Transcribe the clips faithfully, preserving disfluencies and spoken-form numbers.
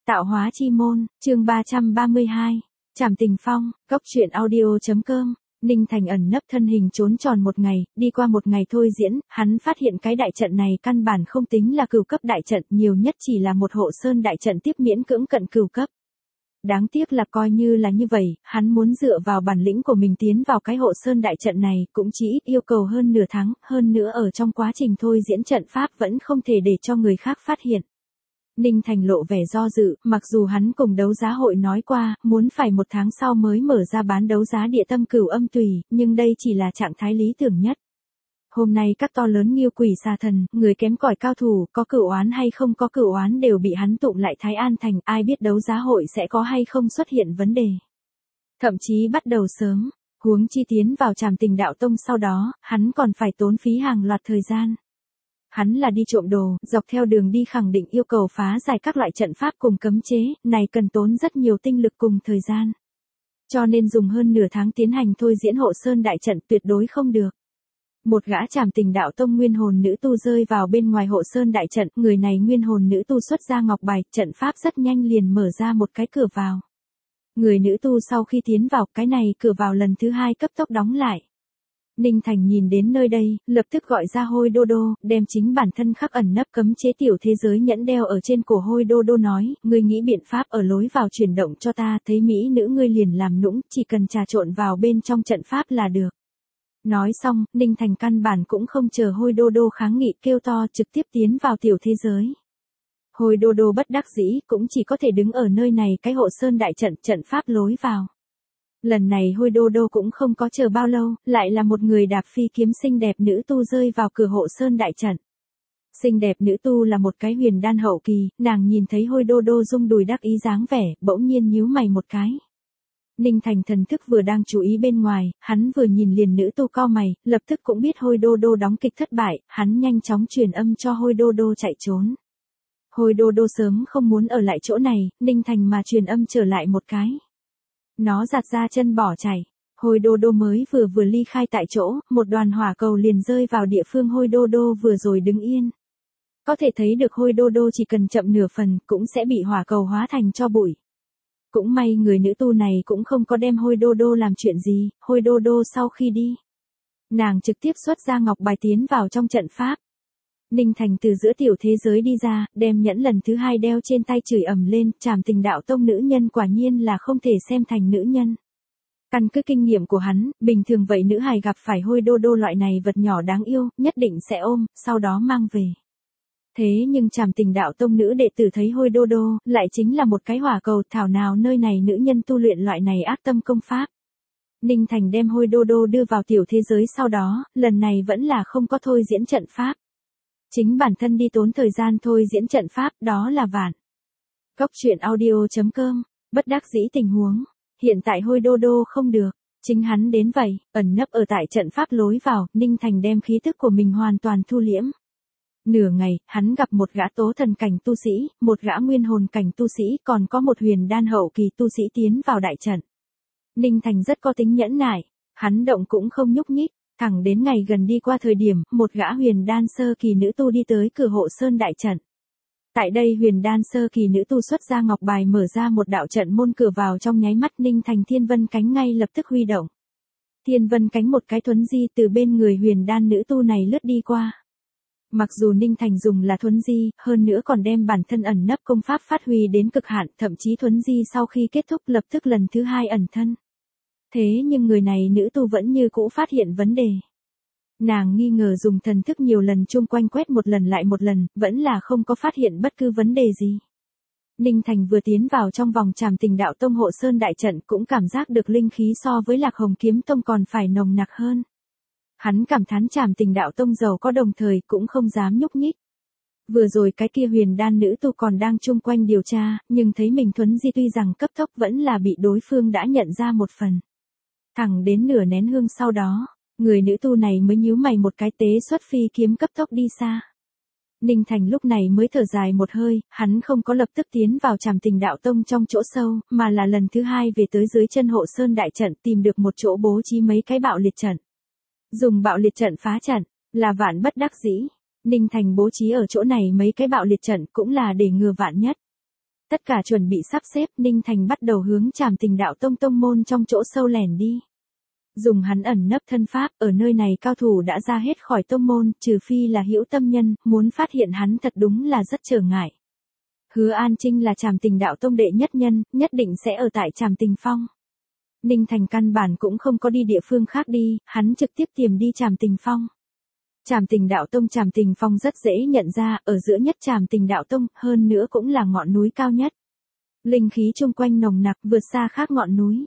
Tạo hóa chi môn, chương ba trăm ba mươi hai. Trảm Tình Phong, Cốc Truyện Audio.com. Ninh Thành ẩn nấp thân hình trốn tròn một ngày, đi qua một ngày thôi diễn, hắn phát hiện cái đại trận này căn bản không tính là cửu cấp đại trận, nhiều nhất chỉ là một hộ sơn đại trận tiếp miễn cưỡng cận cửu cấp. Đáng tiếc là coi như là như vậy, hắn muốn dựa vào bản lĩnh của mình tiến vào cái hộ sơn đại trận này, cũng chỉ ít yêu cầu hơn nửa tháng, hơn nữa ở trong quá trình thôi diễn trận pháp vẫn không thể để cho người khác phát hiện. Ninh Thành lộ vẻ do dự, mặc dù hắn cùng đấu giá hội nói qua, muốn phải một tháng sau mới mở ra bán đấu giá địa tâm cửu âm tùy, nhưng đây chỉ là trạng thái lý tưởng nhất. Hôm nay các to lớn nghiêu quỷ xà thần, người kém cỏi cao thủ, có cửu oán hay không có cửu oán đều bị hắn tụng lại Thái An Thành, ai biết đấu giá hội sẽ có hay không xuất hiện vấn đề. Thậm chí bắt đầu sớm, huống chi tiến vào Trảm Tình Đạo Tông sau đó, hắn còn phải tốn phí hàng loạt thời gian. Hắn là đi trộm đồ, dọc theo đường đi khẳng định yêu cầu phá giải các loại trận pháp cùng cấm chế, này cần tốn rất nhiều tinh lực cùng thời gian. Cho nên dùng hơn nửa tháng tiến hành thôi diễn hộ sơn đại trận tuyệt đối không được. Một gã Trảm Tình Đạo Tông nguyên hồn nữ tu rơi vào bên ngoài hộ sơn đại trận, người này nguyên hồn nữ tu xuất ra ngọc bài, trận pháp rất nhanh liền mở ra một cái cửa vào. Người nữ tu sau khi tiến vào, cái này cửa vào lần thứ hai cấp tốc đóng lại. Ninh Thành nhìn đến nơi đây, lập tức gọi ra Hôi Đô Đô, đem chính bản thân khắc ẩn nấp cấm chế tiểu thế giới nhẫn đeo ở trên cổ Hôi Đô Đô nói, ngươi nghĩ biện pháp ở lối vào chuyển động cho ta, thấy mỹ nữ ngươi liền làm nũng, chỉ cần trà trộn vào bên trong trận pháp là được. Nói xong, Ninh Thành căn bản cũng không chờ Hôi Đô Đô kháng nghị, kêu to trực tiếp tiến vào tiểu thế giới. Hôi Đô Đô bất đắc dĩ, cũng chỉ có thể đứng ở nơi này cái hộ sơn đại trận, trận pháp lối vào. Lần này Hôi Đô Đô cũng không có chờ bao lâu, lại là một người đạp phi kiếm xinh đẹp nữ tu rơi vào cửa hộ sơn đại trận. Xinh đẹp nữ tu là một cái huyền đan hậu kỳ, nàng nhìn thấy Hôi Đô Đô rung đùi đắc ý dáng vẻ, bỗng nhiên nhíu mày một cái. Ninh Thành thần thức vừa đang chú ý bên ngoài, hắn vừa nhìn liền nữ tu cau mày, lập tức cũng biết Hôi Đô Đô đóng kịch thất bại, hắn nhanh chóng truyền âm cho Hôi Đô Đô chạy trốn. Hôi Đô Đô sớm không muốn ở lại chỗ này, Ninh Thành mà truyền âm trở lại một cái. Nó giặt ra chân bỏ chạy. Hôi Đô Đô mới vừa vừa ly khai tại chỗ, một đoàn hỏa cầu liền rơi vào địa phương Hôi Đô Đô vừa rồi đứng yên. Có thể thấy được Hôi Đô Đô chỉ cần chậm nửa phần cũng sẽ bị hỏa cầu hóa thành tro bụi. Cũng may người nữ tu này cũng không có đem Hôi Đô Đô làm chuyện gì, Hôi Đô Đô sau khi đi. Nàng trực tiếp xuất ra ngọc bài tiến vào trong trận pháp. Ninh Thành từ giữa tiểu thế giới đi ra, đem nhẫn lần thứ hai đeo trên tay chửi ầm lên, Trảm Tình Đạo Tông nữ nhân quả nhiên là không thể xem thành nữ nhân. Căn cứ kinh nghiệm của hắn, bình thường vậy nữ hài gặp phải Hôi Đô Đô loại này vật nhỏ đáng yêu, nhất định sẽ ôm, sau đó mang về. Thế nhưng Trảm Tình Đạo Tông nữ đệ tử thấy Hôi Đô Đô, lại chính là một cái hỏa cầu, thảo nào nơi này nữ nhân tu luyện loại này ác tâm công pháp. Ninh Thành đem Hôi Đô Đô đưa vào tiểu thế giới sau đó, lần này vẫn là không có thôi diễn trận pháp. Chính bản thân đi tốn thời gian thôi diễn trận pháp, đó là vạn. Cốc Truyện Audio.com, bất đắc dĩ tình huống. Hiện tại Hôi Đô Đô không được, chính hắn đến vậy, ẩn nấp ở tại trận pháp lối vào, Ninh Thành đem khí tức của mình hoàn toàn thu liễm. Nửa ngày, hắn gặp một gã tố thần cảnh tu sĩ, một gã nguyên hồn cảnh tu sĩ, còn có một huyền đan hậu kỳ tu sĩ tiến vào đại trận. Ninh Thành rất có tính nhẫn nại, hắn động cũng không nhúc nhích. Thẳng đến ngày gần đi qua thời điểm, một gã huyền đan sơ kỳ nữ tu đi tới cửa hộ sơn đại trận. Tại đây huyền đan sơ kỳ nữ tu xuất ra ngọc bài mở ra một đạo trận môn cửa vào trong nháy mắt Ninh Thành thiên vân cánh ngay lập tức huy động. Thiên vân cánh một cái thuấn di từ bên người huyền đan nữ tu này lướt đi qua. Mặc dù Ninh Thành dùng là thuấn di, hơn nữa còn đem bản thân ẩn nấp công pháp phát huy đến cực hạn, thậm chí thuấn di sau khi kết thúc lập tức lần thứ hai ẩn thân. Thế nhưng người này nữ tu vẫn như cũ phát hiện vấn đề. Nàng nghi ngờ dùng thần thức nhiều lần chung quanh quét một lần lại một lần, vẫn là không có phát hiện bất cứ vấn đề gì. Ninh Thành vừa tiến vào trong vòng Trảm Tình Đạo Tông hộ sơn đại trận cũng cảm giác được linh khí so với Lạc Hồng Kiếm Tông còn phải nồng nặc hơn. Hắn cảm thán Trảm Tình Đạo Tông giàu có đồng thời cũng không dám nhúc nhích. Vừa rồi cái kia huyền đan nữ tu còn đang chung quanh điều tra, nhưng thấy mình thuấn di tuy rằng cấp tốc vẫn là bị đối phương đã nhận ra một phần. Thẳng đến nửa nén hương sau đó, người nữ tu này mới nhíu mày một cái tế xuất phi kiếm cấp tốc đi xa. Ninh Thành lúc này mới thở dài một hơi, hắn không có lập tức tiến vào Trảm Tình Đạo Tông trong chỗ sâu, mà là lần thứ hai về tới dưới chân hộ sơn đại trận tìm được một chỗ bố trí mấy cái bạo liệt trận. Dùng bạo liệt trận phá trận, là vạn bất đắc dĩ. Ninh Thành bố trí ở chỗ này mấy cái bạo liệt trận cũng là để ngừa vạn nhất. Tất cả chuẩn bị sắp xếp, Ninh Thành bắt đầu hướng Trảm Tình Đạo Tông tông môn trong chỗ sâu lẻn đi. Dùng hắn ẩn nấp thân pháp, ở nơi này cao thủ đã ra hết khỏi tông môn, trừ phi là hữu tâm nhân, muốn phát hiện hắn thật đúng là rất trở ngại. Hứa An Trinh là Trảm Tình Đạo Tông đệ nhất nhân, nhất định sẽ ở tại Trảm Tình Phong. Ninh Thành căn bản cũng không có đi địa phương khác đi, hắn trực tiếp tìm đi Trảm Tình Phong. Trảm Tình Đạo Tông Trảm Tình Phong rất dễ nhận ra, ở giữa nhất Trảm Tình Đạo Tông, hơn nữa cũng là ngọn núi cao nhất. Linh khí chung quanh nồng nặc vượt xa khác ngọn núi.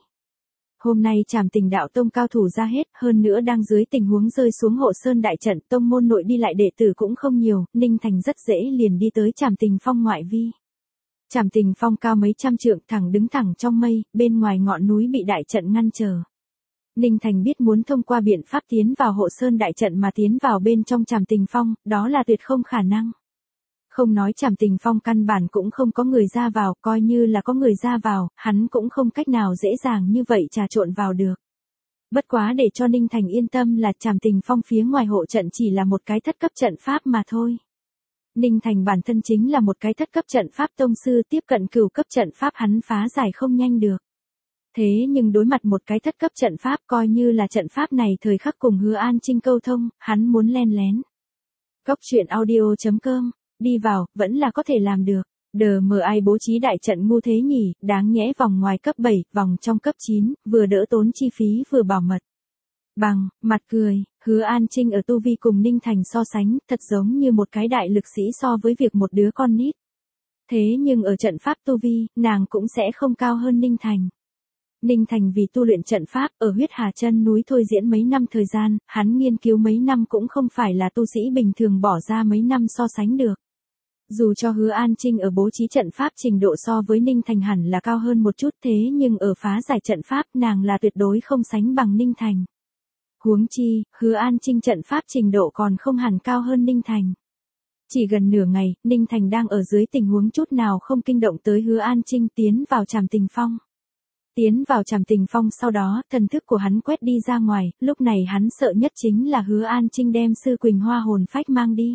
Hôm nay Trảm Tình Đạo Tông cao thủ ra hết, hơn nữa đang dưới tình huống rơi xuống Hộ Sơn đại trận, tông môn nội đi lại đệ tử cũng không nhiều, Ninh Thành rất dễ liền đi tới Trảm Tình Phong ngoại vi. Trảm Tình Phong cao mấy trăm trượng, thẳng đứng thẳng trong mây, bên ngoài ngọn núi bị đại trận ngăn trở. Ninh Thành biết muốn thông qua biện pháp tiến vào Hộ Sơn đại trận mà tiến vào bên trong Trảm Tình Phong, đó là tuyệt không khả năng. Không nói Trảm Tình Phong căn bản cũng không có người ra vào, coi như là có người ra vào, hắn cũng không cách nào dễ dàng như vậy trà trộn vào được. Bất quá để cho Ninh Thành yên tâm là Trảm Tình Phong phía ngoài hộ trận chỉ là một cái thất cấp trận pháp mà thôi. Ninh Thành bản thân chính là một cái thất cấp trận pháp tông sư, tiếp cận cửu cấp trận pháp hắn phá giải không nhanh được. Thế nhưng đối mặt một cái thất cấp trận pháp, coi như là trận pháp này thời khắc cùng Hứa An Trinh câu thông, hắn muốn len lén. Cốc truyện audio chấm com, đi vào, vẫn là có thể làm được. Đờ mờ ai bố trí đại trận ngu thế nhỉ, đáng nhẽ vòng ngoài cấp bảy, vòng trong cấp chín, vừa đỡ tốn chi phí vừa bảo mật. Bằng, mặt cười, Hứa An Trinh ở tu vi cùng Ninh Thành so sánh, thật giống như một cái đại lực sĩ so với việc một đứa con nít. Thế nhưng ở trận pháp tu vi, nàng cũng sẽ không cao hơn Ninh Thành. Ninh Thành vì tu luyện trận pháp, ở huyết hà chân núi thôi diễn mấy năm thời gian, hắn nghiên cứu mấy năm cũng không phải là tu sĩ bình thường bỏ ra mấy năm so sánh được. Dù cho Hứa An Trinh ở bố trí trận pháp trình độ so với Ninh Thành hẳn là cao hơn một chút, thế nhưng ở phá giải trận pháp nàng là tuyệt đối không sánh bằng Ninh Thành. Huống chi, Hứa An Trinh trận pháp trình độ còn không hẳn cao hơn Ninh Thành. Chỉ gần nửa ngày, Ninh Thành đang ở dưới tình huống chút nào không kinh động tới Hứa An Trinh tiến vào Trảm Tình Phong. Tiến vào Trảm Tình Phong sau đó, thần thức của hắn quét đi ra ngoài, lúc này hắn sợ nhất chính là Hứa An Trinh đem Sư Quỳnh Hoa hồn phách mang đi.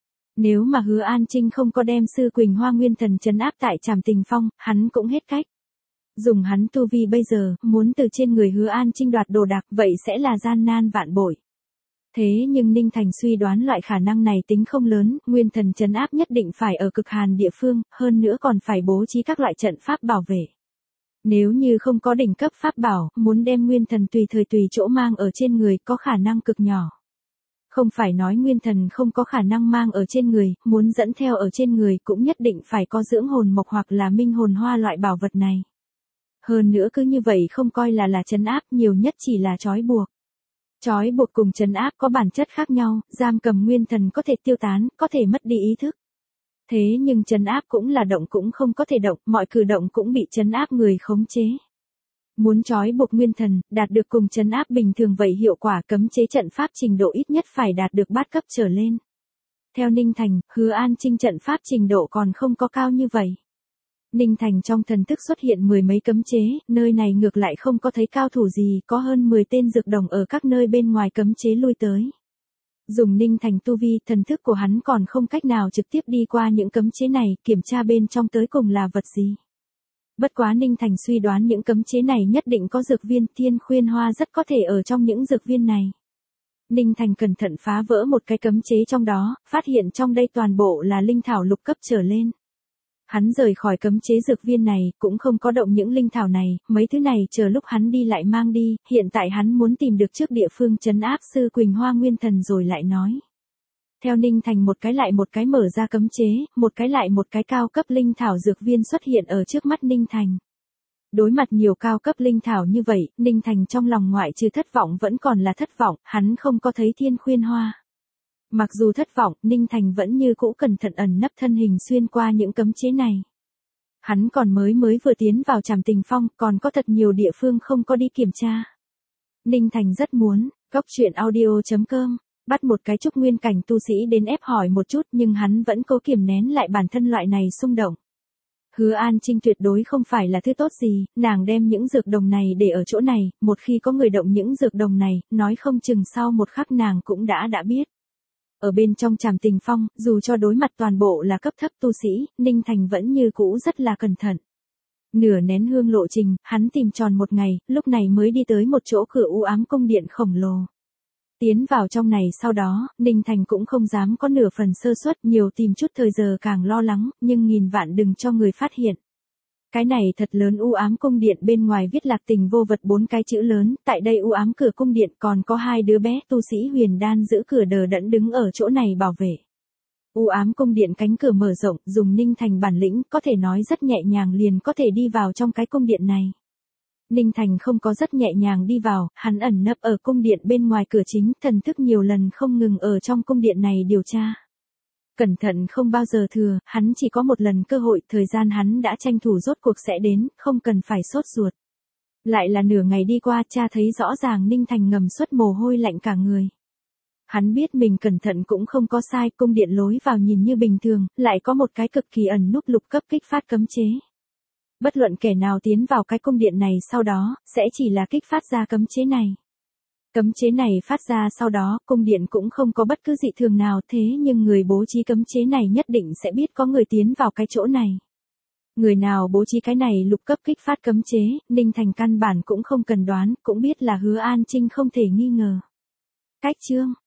Nếu mà Hứa An Trinh không có đem Sư Quỳnh Hoa nguyên thần trấn áp tại Trảm Tình Phong, hắn cũng hết cách. Dùng hắn tu vi bây giờ, muốn từ trên người Hứa An Trinh đoạt đồ đạc, vậy sẽ là gian nan vạn bội. Thế nhưng Ninh Thành suy đoán loại khả năng này tính không lớn, nguyên thần trấn áp nhất định phải ở cực hàn địa phương, hơn nữa còn phải bố trí các loại trận pháp bảo vệ. Nếu như không có đỉnh cấp pháp bảo, muốn đem nguyên thần tùy thời tùy chỗ mang ở trên người có khả năng cực nhỏ. Không phải nói nguyên thần không có khả năng mang ở trên người, muốn dẫn theo ở trên người cũng nhất định phải có dưỡng hồn mộc hoặc là minh hồn hoa loại bảo vật này. Hơn nữa cứ như vậy không coi là là trấn áp, nhiều nhất chỉ là trói buộc. Trói buộc cùng trấn áp có bản chất khác nhau, giam cầm nguyên thần có thể tiêu tán, có thể mất đi ý thức. Thế nhưng trấn áp cũng là động cũng không có thể động, mọi cử động cũng bị trấn áp người khống chế. Muốn trói buộc nguyên thần, đạt được cùng trấn áp bình thường vậy hiệu quả cấm chế trận pháp trình độ ít nhất phải đạt được bát cấp trở lên. Theo Ninh Thành, Hứa An Trinh trận pháp trình độ còn không có cao như vậy. Ninh Thành trong thần thức xuất hiện mười mấy cấm chế, nơi này ngược lại không có thấy cao thủ gì, có hơn mười tên dược đồng ở các nơi bên ngoài cấm chế lui tới. Dùng Ninh Thành tu vi, thần thức của hắn còn không cách nào trực tiếp đi qua những cấm chế này, kiểm tra bên trong tới cùng là vật gì. Bất quá Ninh Thành suy đoán những cấm chế này nhất định có dược viên, Thiên Khuyên Hoa rất có thể ở trong những dược viên này. Ninh Thành cẩn thận phá vỡ một cái cấm chế trong đó, phát hiện trong đây toàn bộ là linh thảo lục cấp trở lên. Hắn rời khỏi cấm chế dược viên này, cũng không có động những linh thảo này, mấy thứ này chờ lúc hắn đi lại mang đi, hiện tại hắn muốn tìm được trước địa phương trấn áp Sư Quỳnh Hoa nguyên thần rồi lại nói. Theo Ninh Thành một cái lại một cái mở ra cấm chế, một cái lại một cái cao cấp linh thảo dược viên xuất hiện ở trước mắt Ninh Thành. Đối mặt nhiều cao cấp linh thảo như vậy, Ninh Thành trong lòng ngoại trừ thất vọng vẫn còn là thất vọng, hắn không có thấy Thiên Khuyên Hoa. Mặc dù thất vọng, Ninh Thành vẫn như cũ cẩn thận ẩn nấp thân hình xuyên qua những cấm chế này. Hắn còn mới mới vừa tiến vào Trảm Tình Phong, còn có thật nhiều địa phương không có đi kiểm tra. Ninh Thành rất muốn, cốc truyện audio chấm com, bắt một cái trúc nguyên cảnh tu sĩ đến ép hỏi một chút nhưng hắn vẫn cố kiềm nén lại bản thân loại này xung động. Hứa An Trinh tuyệt đối không phải là thứ tốt gì, nàng đem những dược đồng này để ở chỗ này, một khi có người động những dược đồng này, nói không chừng sau một khắc nàng cũng đã đã biết. Ở bên trong Trảm Tình Phong, dù cho đối mặt toàn bộ là cấp thấp tu sĩ, Ninh Thành vẫn như cũ rất là cẩn thận. Nửa nén hương lộ trình, hắn tìm tròn một ngày, lúc này mới đi tới một chỗ cửa u ám cung điện khổng lồ. Tiến vào trong này sau đó, Ninh Thành cũng không dám có nửa phần sơ suất, nhiều tìm chút thời giờ càng lo lắng, nhưng nghìn vạn đừng cho người phát hiện. Cái này thật lớn u ám cung điện bên ngoài viết Lạc Tình vô vật bốn cái chữ lớn, tại đây u ám cửa cung điện còn có hai đứa bé tu sĩ huyền đan giữ cửa đờ đẫn đứng ở chỗ này bảo vệ. U ám cung điện cánh cửa mở rộng, dùng Ninh Thành bản lĩnh có thể nói rất nhẹ nhàng liền có thể đi vào trong cái cung điện này. Ninh Thành không có rất nhẹ nhàng đi vào, hắn ẩn nấp ở cung điện bên ngoài cửa chính, thần thức nhiều lần không ngừng ở trong cung điện này điều tra. Cẩn thận không bao giờ thừa, hắn chỉ có một lần cơ hội, thời gian hắn đã tranh thủ rốt cuộc sẽ đến, không cần phải sốt ruột. Lại là nửa ngày đi qua, cha thấy rõ ràng Ninh Thành ngầm xuất mồ hôi lạnh cả người. Hắn biết mình cẩn thận cũng không có sai, cung điện lối vào nhìn như bình thường, lại có một cái cực kỳ ẩn núp lục cấp kích phát cấm chế. Bất luận kẻ nào tiến vào cái cung điện này sau đó, sẽ chỉ là kích phát ra cấm chế này. Cấm chế này phát ra sau đó, cung điện cũng không có bất cứ dị thường nào, thế nhưng người bố trí cấm chế này nhất định sẽ biết có người tiến vào cái chỗ này. Người nào bố trí cái này lục cấp kích phát cấm chế, Ninh Thành căn bản cũng không cần đoán, cũng biết là Hứa An Trinh không thể nghi ngờ. Cách chương